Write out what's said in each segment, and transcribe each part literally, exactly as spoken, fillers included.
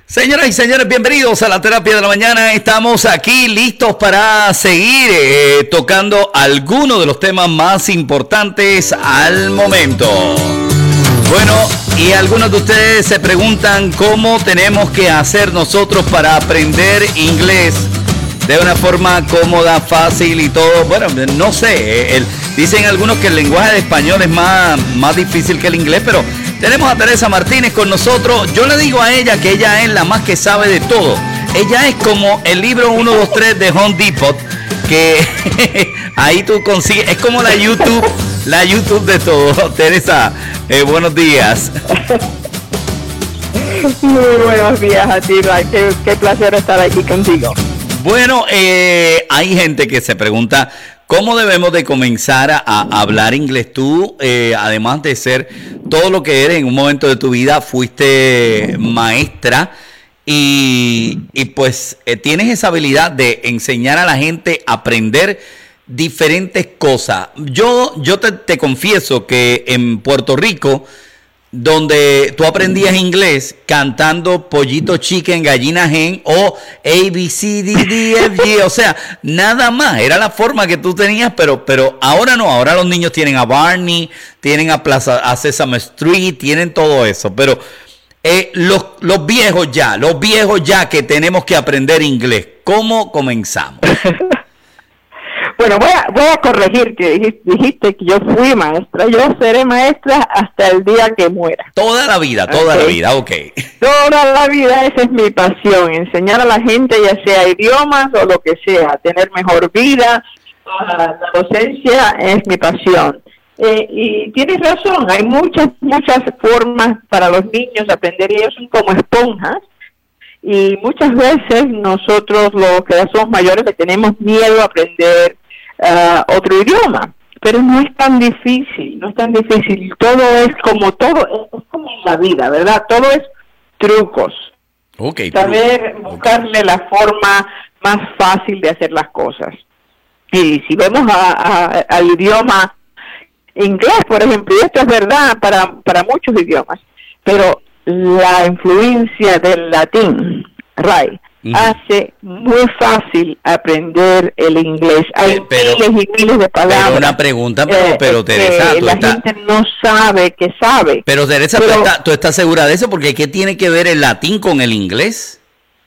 Señoras y señores, bienvenidos a la Terapia de la Mañana. Estamos aquí listos para seguir eh, tocando algunos de los temas más importantes al momento. Bueno, y algunos de ustedes se preguntan cómo tenemos que hacer nosotros para aprender inglés de una forma cómoda, fácil y todo. Bueno, no sé, el, dicen algunos que el lenguaje de español es más, más difícil que el inglés, pero tenemos a Teresa Martínez con nosotros. Yo le digo a ella que ella es la más que sabe de todo. Ella es como el libro uno, dos, tres de Home Depot, que ahí tú consigues, es como la YouTube, la YouTube de todo. Teresa, eh, buenos días. Muy buenos días a ti, Ray. Qué, qué placer estar aquí contigo. Bueno, eh, hay gente que se pregunta cómo debemos de comenzar a, a hablar inglés. Tú, eh, además de ser todo lo que eres en un momento de tu vida, fuiste maestra y, y pues eh, tienes esa habilidad de enseñar a la gente a aprender diferentes cosas. Yo, yo te, te confieso que en Puerto Rico, donde tú aprendías inglés cantando Pollito Chicken, Gallina Hen o A, B, C, D, D, F, G, o sea, nada más, era la forma que tú tenías, pero, pero ahora no, ahora los niños tienen a Barney, tienen a Plaza, a Sesame Street, tienen todo eso, pero eh, los, los viejos ya, los viejos ya que tenemos que aprender inglés, ¿cómo comenzamos? Bueno, voy a, voy a corregir que dijiste, dijiste que yo fui maestra. Yo seré maestra hasta el día que muera. Toda la vida, toda okay. la vida, ok. Toda la vida, esa es mi pasión. Enseñar a la gente, ya sea idiomas o lo que sea, tener mejor vida. La docencia es mi pasión. Eh, y tienes razón, hay muchas, muchas formas para los niños aprender. Ellos son como esponjas. Y muchas veces nosotros, los que somos mayores, le tenemos miedo a aprender uh, otro idioma, pero no es tan difícil, no es tan difícil. Todo es como todo, es como en la vida, ¿verdad? Todo es trucos. Okay, Saber buscarle okay. la forma más fácil de hacer las cosas. Y si vemos a, a, al idioma inglés, por ejemplo, y esto es verdad para, para muchos idiomas, pero la influencia del latín, Ray, uh-huh. hace muy fácil aprender el inglés. Hay pero, miles y miles de palabras. Pero una pregunta, pero, eh, pero Teresa, tú la estás... gente no sabe que sabe. Pero Teresa, pero... ¿tú, estás, ¿tú estás segura de eso? Porque ¿qué tiene que ver el latín con el inglés?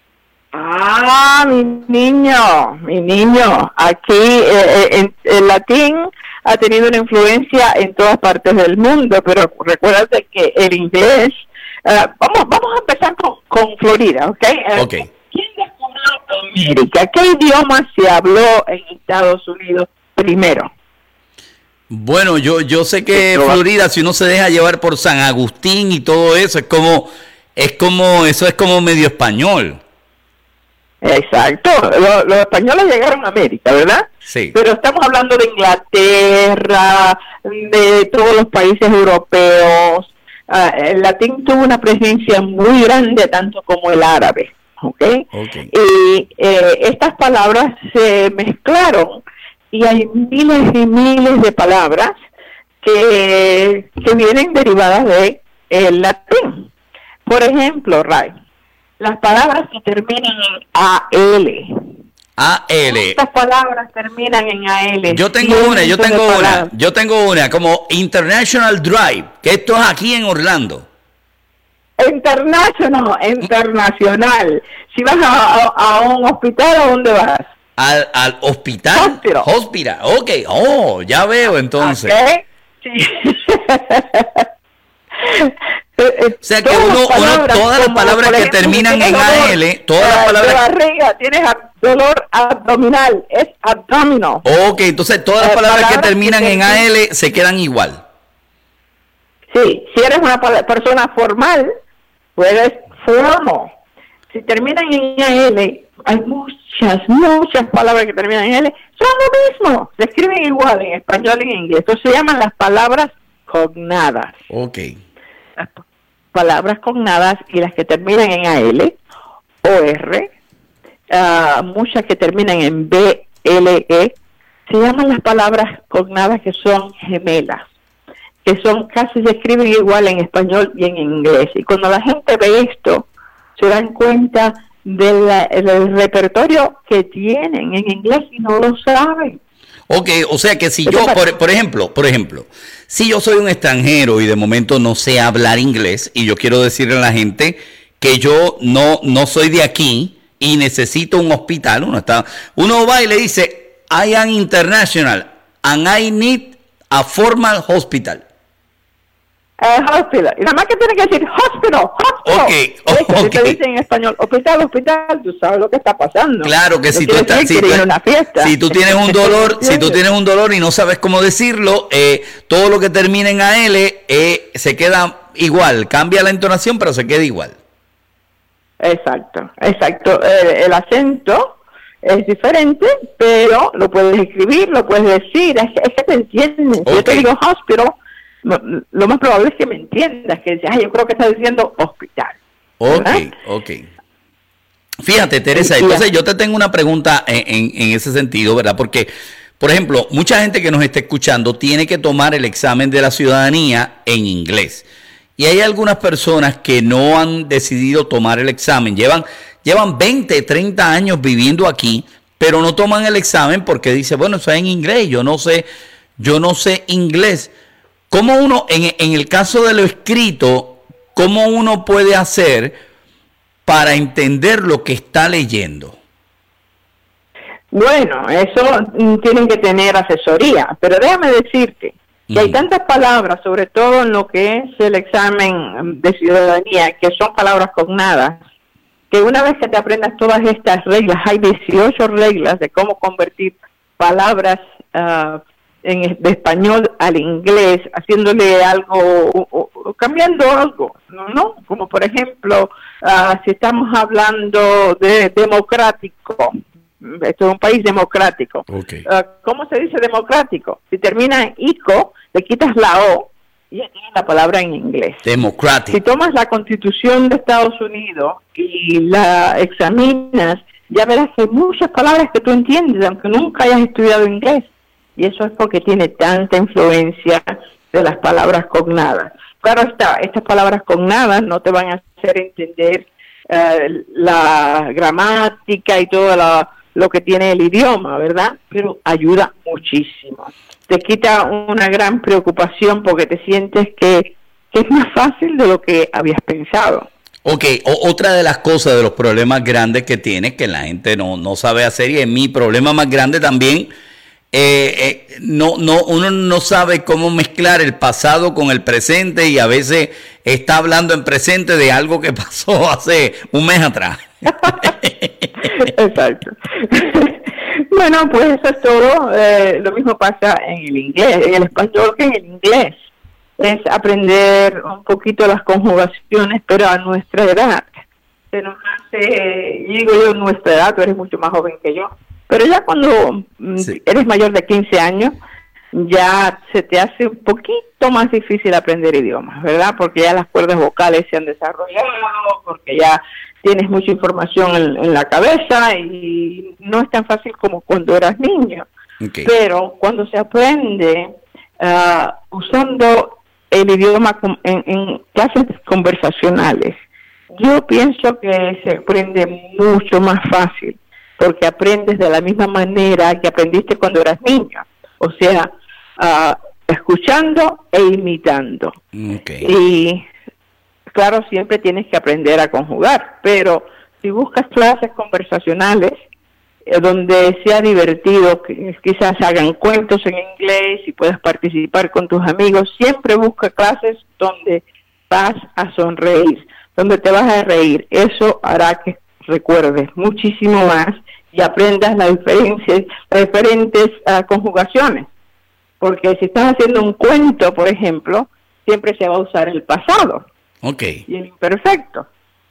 Ah, mi niño, mi niño. Aquí eh, eh, el latín ha tenido una influencia en todas partes del mundo, pero recuérdate que el inglés... Uh, vamos, vamos a empezar con, con Florida, ¿ok? Uh, okay. ¿Quién descubrió América? ¿Qué idioma se habló en Estados Unidos primero? Bueno, yo yo sé que Florida, si uno se deja llevar por San Agustín y todo eso, es como, es como, eso es como medio español. Exacto, los, los españoles llegaron a América, ¿verdad? Sí. Pero estamos hablando de Inglaterra, de todos los países europeos. Uh, el latín tuvo una presencia muy grande, tanto como el árabe, ¿ok? okay. Y eh, estas palabras se mezclaron y hay miles y miles de palabras que, que vienen derivadas de el latín. Por ejemplo, Ray, las palabras que terminan en A L. A L. Estas palabras terminan en A L. Yo tengo una, yo tengo una, yo tengo una, como International Drive, que esto es aquí en Orlando. International, internacional. Si vas a, a, a un hospital, ¿a dónde vas? Al, al hospital. Hospital. Hospital, ok. Oh, ya veo entonces. Okay. Sí. O sea que uno, uno todas las palabras que terminan en A L, todas las palabras... De barriga, tienes dolor abdominal, es abdominal. Ok, entonces todas las palabras, palabras que terminan que en A L se quedan igual. Sí, si eres una persona formal, puedes formal. Si terminan en A L, hay muchas, muchas palabras que terminan en L, son lo mismo, se escriben igual en español y en inglés. Entonces se llaman las palabras cognadas. Ok. Las palabras cognadas y las que terminan en A L o R, uh, muchas que terminan en B, L, E, se llaman las palabras cognadas que son gemelas, que son casi se escriben igual en español y en inglés. Y cuando la gente ve esto, se dan cuenta del, del repertorio que tienen en inglés y no lo saben. Ok, o sea que si yo, por, por ejemplo, por ejemplo, si yo soy un extranjero y de momento no sé hablar inglés y yo quiero decirle a la gente que yo no, no soy de aquí y necesito un hospital, uno está, uno va y le dice, I am international and I need a formal hospital. Uh, hospital. Y nada más que tiene que decir hospital, hospital. Okay, okay. Si te okay. dicen en español hospital, hospital, tú sabes lo que está pasando. Claro que no si tú estás, si, tú, una fiesta. si tú tienes un dolor, si tú tienes un dolor y no sabes cómo decirlo, eh, todo lo que termine en A L eh, se queda igual, cambia la entonación, pero se queda igual. Exacto, exacto. El, el acento es diferente, pero lo puedes escribir, lo puedes decir, es, es que te entienden. Okay. Yo te digo hospital, lo más probable es que me entiendas, que dices, ay, yo creo que está diciendo hospital. ¿Verdad? Ok, ok. Fíjate, Teresa, entonces yo te tengo una pregunta en, en, en ese sentido, ¿verdad? Porque, por ejemplo, mucha gente que nos está escuchando tiene que tomar el examen de la ciudadanía en inglés. Y hay algunas personas que no han decidido tomar el examen. Llevan, llevan veinte, treinta años viviendo aquí, pero no toman el examen porque dice, bueno, eso es en inglés, yo no sé, yo no sé inglés. ¿Cómo uno, en, en el caso de lo escrito, cómo uno puede hacer para entender lo que está leyendo? Bueno, eso mm, tienen que tener asesoría, pero déjame decirte que mm. hay tantas palabras, sobre todo en lo que es el examen de ciudadanía, que son palabras cognadas, que una vez que te aprendas todas estas reglas, hay dieciocho reglas de cómo convertir palabras uh, en, de español al inglés, haciéndole algo, o, o, cambiando algo, ¿no? ¿no? Como por ejemplo, uh, si estamos hablando de democrático, esto es un país democrático. Okay. Uh, ¿Cómo se dice democrático? Si termina en ico, le quitas la O y ya tienes la palabra en inglés. Democrático. Si tomas la Constitución de Estados Unidos y la examinas, ya verás que hay muchas palabras que tú entiendes, aunque nunca hayas estudiado inglés. Y eso es porque tiene tanta influencia de las palabras cognadas. Claro está, estas palabras cognadas no te van a hacer entender uh, la gramática y todo la, lo que tiene el idioma, ¿verdad? Pero ayuda muchísimo. Te quita una gran preocupación porque te sientes que, que es más fácil de lo que habías pensado. Ok, o, otra de las cosas, de los problemas grandes que tiene, que la gente no, no sabe hacer, y es mi problema más grande también, eh, eh, no, no, uno no sabe cómo mezclar el pasado con el presente y a veces está hablando en presente de algo que pasó hace un mes atrás. Exacto. Bueno, pues eso es todo. Eh, lo mismo pasa en el inglés, en el español que en el inglés. Es aprender un poquito las conjugaciones, pero a nuestra edad. Se nos hace, digo yo, nuestra edad, tú eres mucho más joven que yo, pero ya cuando sí. eres mayor de quince años, ya se te hace un poquito más difícil aprender idiomas, ¿verdad? Porque ya las cuerdas vocales se han desarrollado, porque ya tienes mucha información en, en la cabeza y no es tan fácil como cuando eras niño. Okay. Pero cuando se aprende uh, usando el idioma en, en clases conversacionales, yo pienso que se aprende mucho más fácil, porque aprendes de la misma manera que aprendiste cuando eras niño, o sea, uh, escuchando e imitando. Okay. Y claro, siempre tienes que aprender a conjugar, pero si buscas clases conversacionales eh, donde sea divertido, que quizás hagan cuentos en inglés y puedas participar con tus amigos, siempre busca clases donde vas a sonreír, donde te vas a reír. Eso hará que recuerdes muchísimo más y aprendas las diferencias, las diferentes uh, conjugaciones. Porque si estás haciendo un cuento, por ejemplo, siempre se va a usar el pasado. Ok. Y el imperfecto.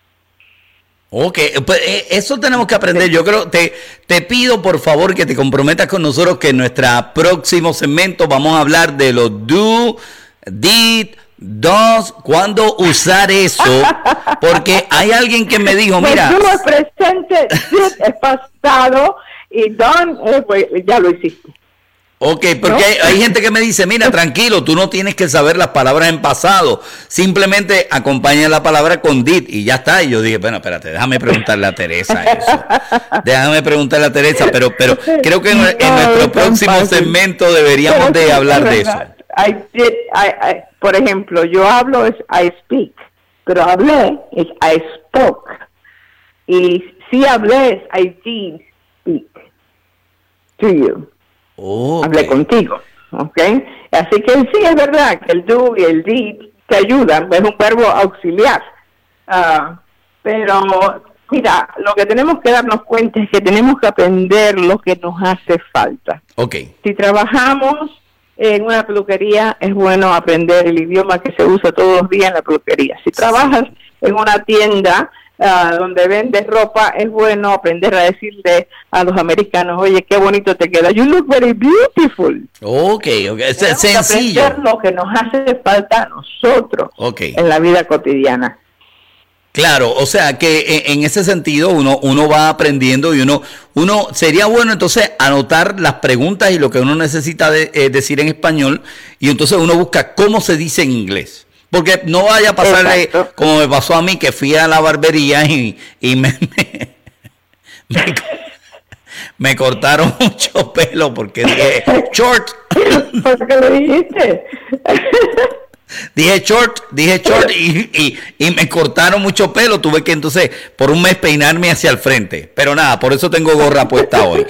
Ok, pues eso tenemos que aprender. Yo creo, te, te pido por favor que te comprometas con nosotros que en nuestro próximo segmento vamos a hablar de los do, did, does, cuándo usar eso, porque hay alguien que me dijo, mira... Pues do es presente, did es pasado y done, eh, pues, ya lo hiciste. Ok, porque ¿no? hay, hay gente que me dice, mira, tranquilo, tú no tienes que saber las palabras en pasado, simplemente acompaña la palabra con did y ya está. Y yo dije, bueno, espérate, déjame preguntarle a Teresa eso. Déjame preguntarle a Teresa, pero pero creo que en, en no, nuestro próximo fácil. segmento deberíamos pero de hablar de eso. I did, I, I, por ejemplo, yo hablo es I speak, pero hablé es I spoke. Y si hablé es I did speak to you. Oh, okay. Hablé contigo, ¿ok? Así que sí, es verdad que el do y el did te ayudan, es un verbo auxiliar. Uh, pero, mira, lo que tenemos que darnos cuenta es que tenemos que aprender lo que nos hace falta. Ok. Si trabajamos en una peluquería, es bueno aprender el idioma que se usa todos los días en la peluquería. Si trabajas en una tienda Uh, donde vendes ropa, es bueno aprender a decirle a los americanos, oye, qué bonito te queda, you look very beautiful. Ok, ok, es sencillo. Aprender lo que nos hace falta a nosotros okay. en la vida cotidiana. Claro, o sea que en, en ese sentido uno uno va aprendiendo y uno uno sería bueno entonces anotar las preguntas y lo que uno necesita de, eh, decir en español y entonces uno busca cómo se dice en inglés. Porque no vaya a pasarle Exacto. como me pasó a mí, que fui a la barbería y, y me, me, me, me cortaron mucho pelo porque dije short. ¿Por qué lo dijiste? Dije short, dije short y, y, y me cortaron mucho pelo. Tuve que entonces por un mes peinarme hacia el frente. Pero nada, por eso tengo gorra puesta hoy.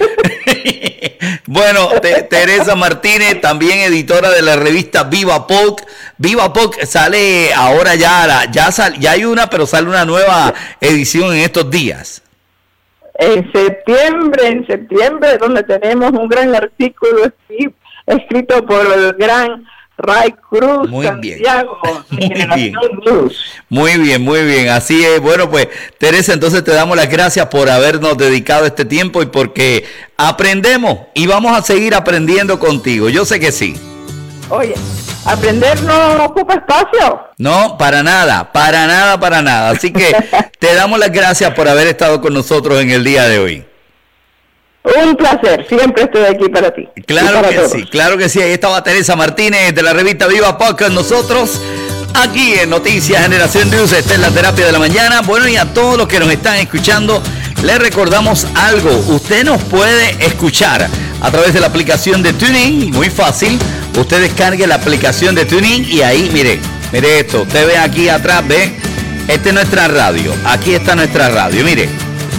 Bueno, te, Teresa Martínez, también editora de la revista Viva Polk. Viva Polk sale ahora ya, ya, sal, ya hay una, pero sale una nueva edición en estos días. En septiembre, en septiembre, donde tenemos un gran artículo escrito por el gran Ray Cruz, muy Santiago, bien. de Muy bien. News. Muy bien, muy bien. Así es. Bueno, pues, Teresa, entonces te damos las gracias por habernos dedicado este tiempo y porque aprendemos y vamos a seguir aprendiendo contigo. Yo sé que sí. Oye, aprender no ocupa espacio. No, para nada, para nada, para nada. Así que te damos las gracias por haber estado con nosotros en el día de hoy. Un placer, siempre estoy aquí para ti. Claro para que todos. sí, claro que sí. Ahí estaba Teresa Martínez de la revista Viva Podcast. Nosotros aquí en Noticias Generación News, esta es la terapia de la mañana. Bueno, y a todos los que nos están escuchando, les recordamos algo. Usted nos puede escuchar a través de la aplicación de TuneIn, muy fácil. Usted descargue la aplicación de TuneIn y ahí, mire, mire esto. Usted ve aquí atrás, ve, esta es nuestra radio. Aquí está nuestra radio, mire.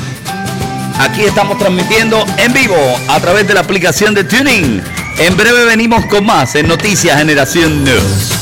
Aquí estamos transmitiendo en vivo a través de la aplicación de TuneIn. En breve venimos con más en Noticias Generación News.